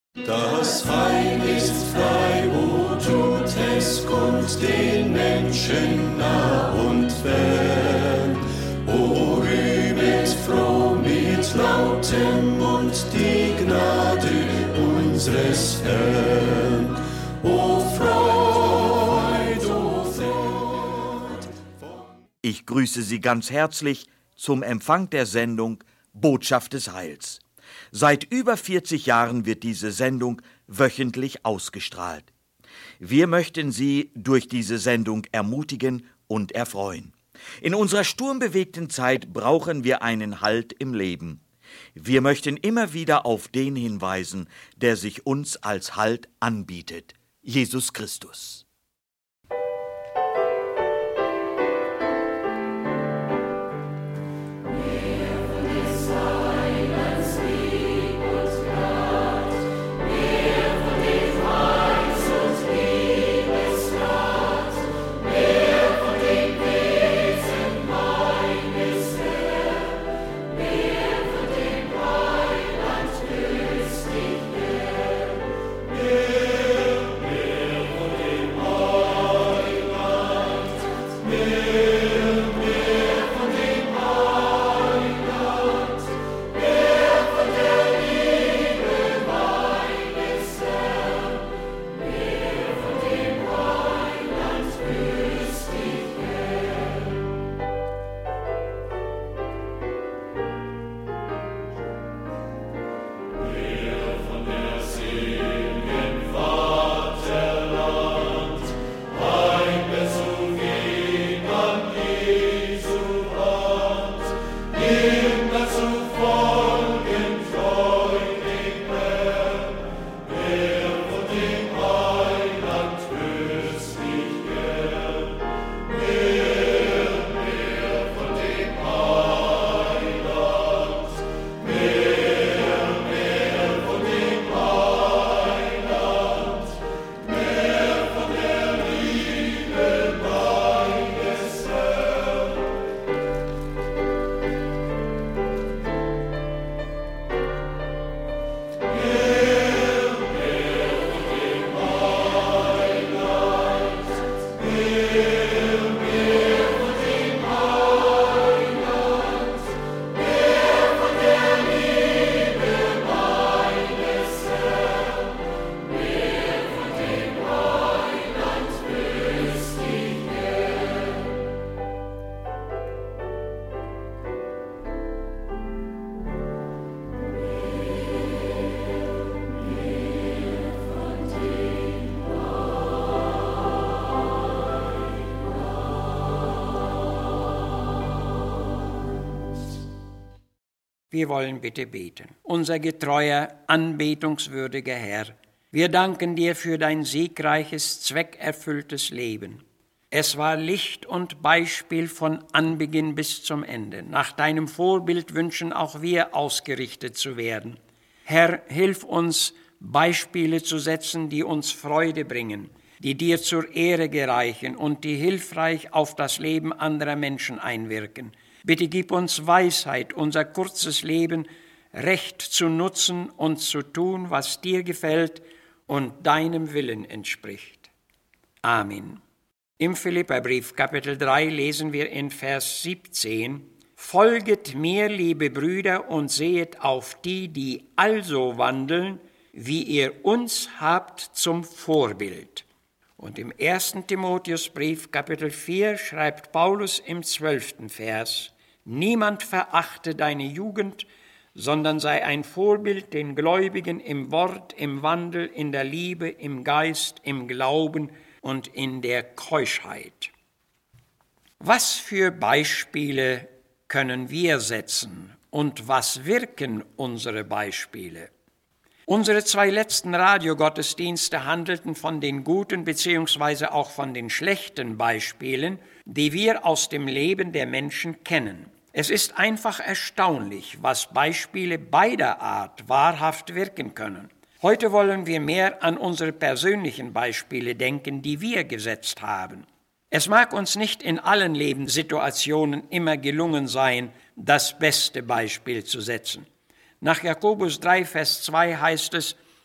Das Heil ist frei, wo tut es kund den Menschen nah und fern. O rühmet froh mit lautem Mund die Gnade unseres Herrn. O Freud, o Freud. Ich grüße Sie ganz herzlich zum Empfang der Sendung Botschaft des Heils. Seit über 40 Jahren wird diese Sendung wöchentlich ausgestrahlt. Wir möchten Sie durch diese Sendung ermutigen und erfreuen. In unserer sturmbewegten Zeit brauchen wir einen Halt im Leben. Wir möchten immer wieder auf den hinweisen, der sich uns als Halt anbietet: Jesus Christus. Wir wollen bitte beten. Unser getreuer, anbetungswürdiger Herr, wir danken dir für dein siegreiches, zweckerfülltes Leben. Es war Licht und Beispiel von Anbeginn bis zum Ende. Nach deinem Vorbild wünschen auch wir ausgerichtet zu werden. Herr, hilf uns, Beispiele zu setzen, die uns Freude bringen, die dir zur Ehre gereichen und die hilfreich auf das Leben anderer Menschen einwirken. Bitte gib uns Weisheit, unser kurzes Leben recht zu nutzen und zu tun, was dir gefällt und deinem Willen entspricht. Amen. Im Philipperbrief Kapitel 3 lesen wir in Vers 17: Folget mir, liebe Brüder, und sehet auf die, die also wandeln, wie ihr uns habt zum Vorbild. Und im 1. Timotheusbrief, Kapitel 4, schreibt Paulus im 12. Vers: Niemand verachte deine Jugend, sondern sei ein Vorbild den Gläubigen im Wort, im Wandel, in der Liebe, im Geist, im Glauben und in der Keuschheit. Was für Beispiele können wir setzen und was wirken unsere Beispiele? Unsere 2 letzten Radiogottesdienste handelten von den guten bzw. auch von den schlechten Beispielen, die wir aus dem Leben der Menschen kennen. Es ist einfach erstaunlich, was Beispiele beider Art wahrhaft wirken können. Heute wollen wir mehr an unsere persönlichen Beispiele denken, die wir gesetzt haben. Es mag uns nicht in allen Lebenssituationen immer gelungen sein, das beste Beispiel zu setzen. Nach Jakobus 3, Vers 2 heißt es: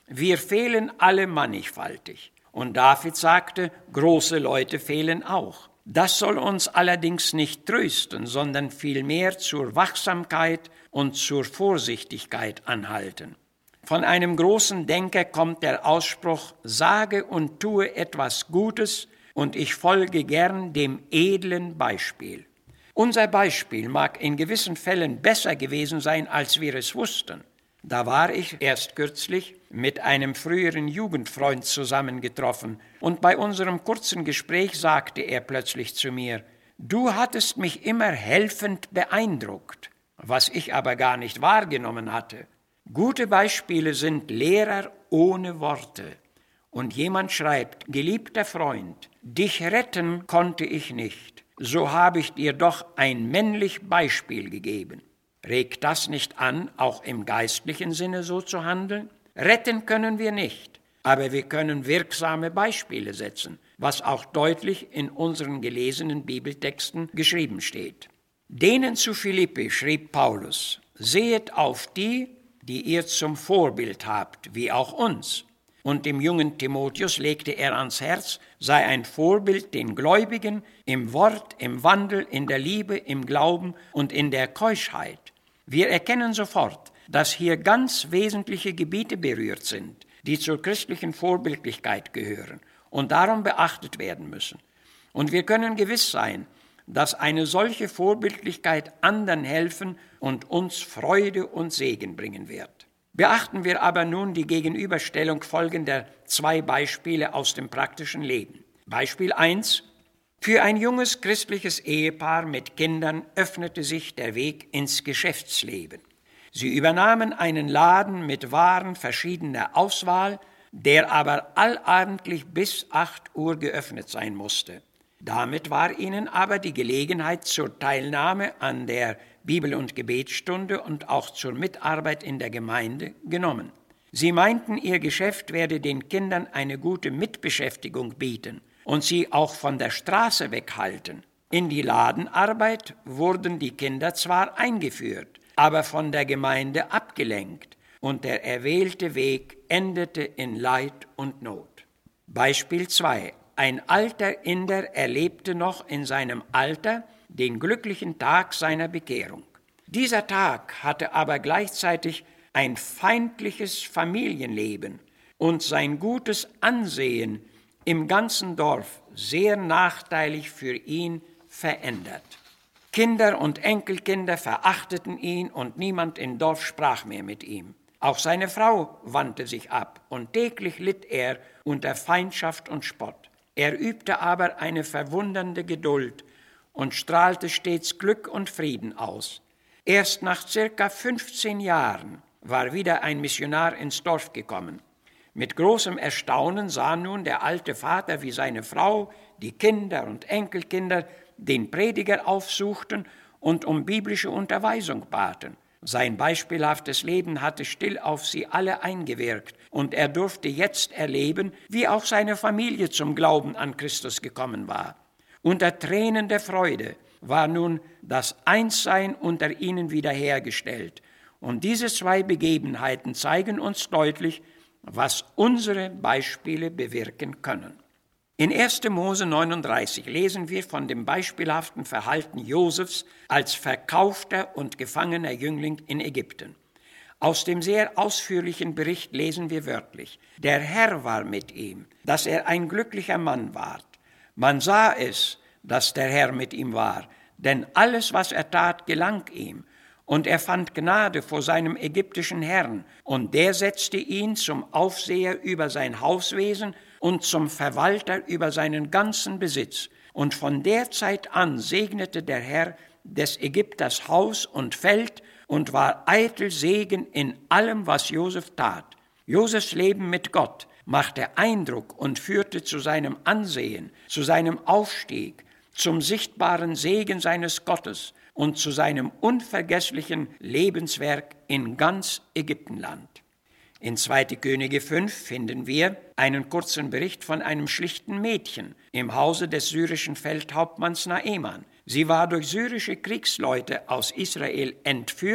wir fehlen alle mannigfaltig. Und David sagte, große Leute fehlen auch. Das soll uns allerdings nicht trösten, sondern vielmehr zur Wachsamkeit und zur Vorsichtigkeit anhalten. Von einem großen Denker kommt der Ausspruch, sage und tue etwas Gutes, und ich folge gern dem edlen Beispiel. Unser Beispiel mag in gewissen Fällen besser gewesen sein, als wir es wussten. Da war ich erst kürzlich mit einem früheren Jugendfreund zusammengetroffen, und bei unserem kurzen Gespräch sagte er plötzlich zu mir, du hattest mich immer helfend beeindruckt, was ich aber gar nicht wahrgenommen hatte. Gute Beispiele sind Lehrer ohne Worte. Und jemand schreibt, geliebter Freund, dich retten konnte ich nicht, so habe ich dir doch ein männlich Beispiel gegeben. Regt das nicht an, auch im geistlichen Sinne so zu handeln? Retten können wir nicht, aber wir können wirksame Beispiele setzen, was auch deutlich in unseren gelesenen Bibeltexten geschrieben steht. Denen zu Philippi schrieb Paulus, sehet auf die ihr zum Vorbild habt, wie auch uns. Und dem jungen Timotheus legte er ans Herz, sei ein Vorbild den Gläubigen im Wort, im Wandel, in der Liebe, im Glauben und in der Keuschheit. Wir erkennen sofort, dass hier ganz wesentliche Gebiete berührt sind, die zur christlichen Vorbildlichkeit gehören und darum beachtet werden müssen. Und wir können gewiss sein, dass eine solche Vorbildlichkeit anderen helfen und uns Freude und Segen bringen wird. Beachten wir aber nun die Gegenüberstellung folgender 2 Beispiele aus dem praktischen Leben. Beispiel 1. Für ein junges christliches Ehepaar mit Kindern öffnete sich der Weg ins Geschäftsleben. Sie übernahmen einen Laden mit Waren verschiedener Auswahl, der aber allabendlich bis 8 Uhr geöffnet sein musste. Damit war ihnen aber die Gelegenheit zur Teilnahme an der Bibel- und Gebetsstunde und auch zur Mitarbeit in der Gemeinde genommen. Sie meinten, ihr Geschäft werde den Kindern eine gute Mitbeschäftigung bieten und sie auch von der Straße weghalten. In die Ladenarbeit wurden die Kinder zwar eingeführt, aber von der Gemeinde abgelenkt, und der erwählte Weg endete in Leid und Not. Beispiel 2. Ein alter Inder erlebte noch in seinem Alter den glücklichen Tag seiner Bekehrung. Dieser Tag hatte aber gleichzeitig ein feindliches Familienleben und sein gutes Ansehen im ganzen Dorf sehr nachteilig für ihn verändert. Kinder und Enkelkinder verachteten ihn und niemand im Dorf sprach mehr mit ihm. Auch seine Frau wandte sich ab und täglich litt er unter Feindschaft und Spott. Er übte aber eine verwundernde Geduld und strahlte stets Glück und Frieden aus. Erst nach circa 15 Jahren war wieder ein Missionar ins Dorf gekommen. Mit großem Erstaunen sah nun der alte Vater, wie seine Frau, die Kinder und Enkelkinder den Prediger aufsuchten und um biblische Unterweisung baten. Sein beispielhaftes Leben hatte still auf sie alle eingewirkt, und er durfte jetzt erleben, wie auch seine Familie zum Glauben an Christus gekommen war. Unter Tränen der Freude war nun das Einssein unter ihnen wiederhergestellt. Und diese 2 Begebenheiten zeigen uns deutlich, was unsere Beispiele bewirken können. In 1. Mose 39 lesen wir von dem beispielhaften Verhalten Josefs als verkaufter und gefangener Jüngling in Ägypten. Aus dem sehr ausführlichen Bericht lesen wir wörtlich: Der Herr war mit ihm, dass er ein glücklicher Mann ward. Man sah es, dass der Herr mit ihm war, denn alles, was er tat, gelang ihm. Und er fand Gnade vor seinem ägyptischen Herrn, und der setzte ihn zum Aufseher über sein Hauswesen und zum Verwalter über seinen ganzen Besitz. Und von der Zeit an segnete der Herr des Ägypters Haus und Feld und war eitel Segen in allem, was Josef tat. Josefs Leben mit Gott machte Eindruck und führte zu seinem Ansehen, zu seinem Aufstieg, zum sichtbaren Segen seines Gottes und zu seinem unvergesslichen Lebenswerk in ganz Ägyptenland. In 2. Könige 5 finden wir einen kurzen Bericht von einem schlichten Mädchen im Hause des syrischen Feldhauptmanns Naeman. Sie war durch syrische Kriegsleute aus Israel entführt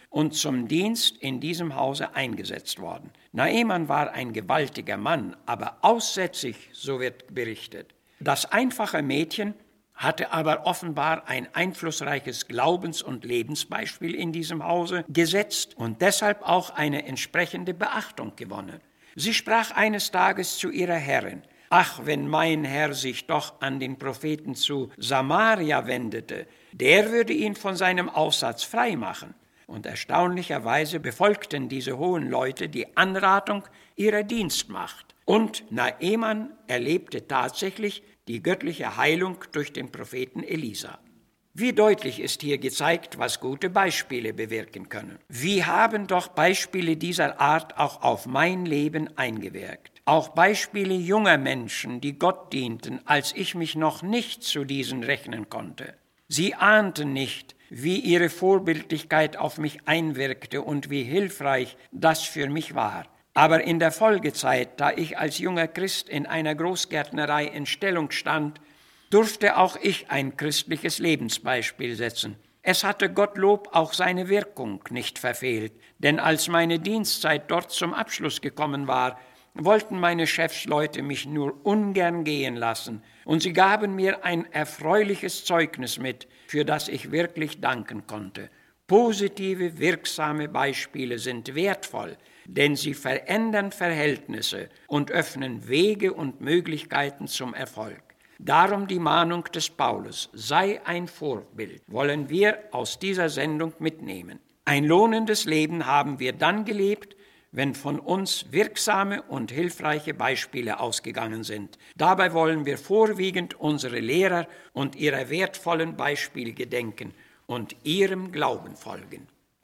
und zum Dienst in diesem Hause eingesetzt worden. Naaman war ein gewaltiger Mann, aber aussätzig, so wird berichtet. Das einfache Mädchen hatte aber offenbar ein einflussreiches Glaubens- und Lebensbeispiel in diesem Hause gesetzt und deshalb auch eine entsprechende Beachtung gewonnen. Sie sprach eines Tages zu ihrer Herrin: »Ach, wenn mein Herr sich doch an den Propheten zu Samaria wendete, der würde ihn von seinem Aussatz frei machen.« Und erstaunlicherweise befolgten diese hohen Leute die Anratung ihrer Dienstmacht. Und Naaman erlebte tatsächlich die göttliche Heilung durch den Propheten Elisa. Wie deutlich ist hier gezeigt, was gute Beispiele bewirken können. Wie haben doch Beispiele dieser Art auch auf mein Leben eingewirkt. Auch Beispiele junger Menschen, die Gott dienten, als ich mich noch nicht zu diesen rechnen konnte. Sie ahnten nicht, wie ihre Vorbildlichkeit auf mich einwirkte und wie hilfreich das für mich war. Aber in der Folgezeit, da ich als junger Christ in einer Großgärtnerei in Stellung stand, durfte auch ich ein christliches Lebensbeispiel setzen. Es hatte Gottlob auch seine Wirkung nicht verfehlt, denn als meine Dienstzeit dort zum Abschluss gekommen war, wollten meine Chefsleute mich nur ungern gehen lassen, und sie gaben mir ein erfreuliches Zeugnis mit, für das ich wirklich danken konnte. Positive, wirksame Beispiele sind wertvoll, denn sie verändern Verhältnisse und öffnen Wege und Möglichkeiten zum Erfolg. Darum die Mahnung des Paulus: sei ein Vorbild, wollen wir aus dieser Sendung mitnehmen. Ein lohnendes Leben haben wir dann gelebt, wenn von uns wirksame und hilfreiche Beispiele ausgegangen sind. Dabei wollen wir vorwiegend unsere Lehrer und ihrer wertvollen Beispiele gedenken und ihrem Glauben folgen.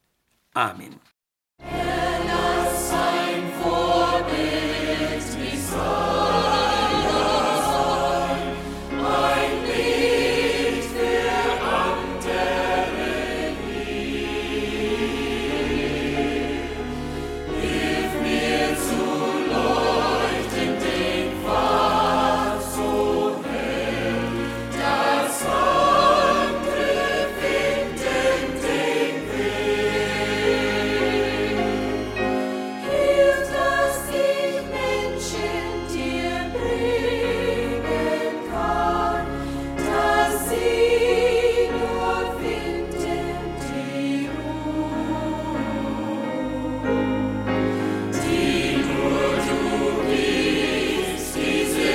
Amen. Herr, lass ein Vorbild mich sein, ein Licht für andere hier. Hilf mir zu leuchten den Pfad so hell, dass andere finden den Weg. Hilf, dass ich Menschen dir bringen kann, dass sie nur finden die Ruhe, die nur du gibst, diese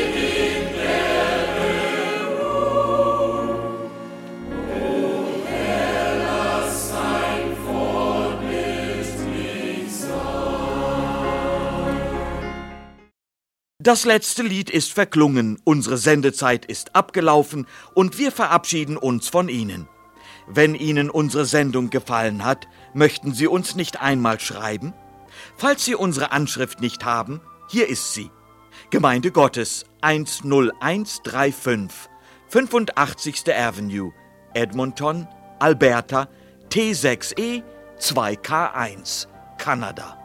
innere Ruhe. O Herr, lass ein Vorbild mich sein. Das letzte Lied ist verklungen, unsere Sendezeit ist abgelaufen und wir verabschieden uns von Ihnen. Wenn Ihnen unsere Sendung gefallen hat, möchten Sie uns nicht einmal schreiben? Falls Sie unsere Anschrift nicht haben, hier ist sie. Gemeinde Gottes 10135, 85. Avenue, Edmonton, Alberta, T6E 2K1, Kanada.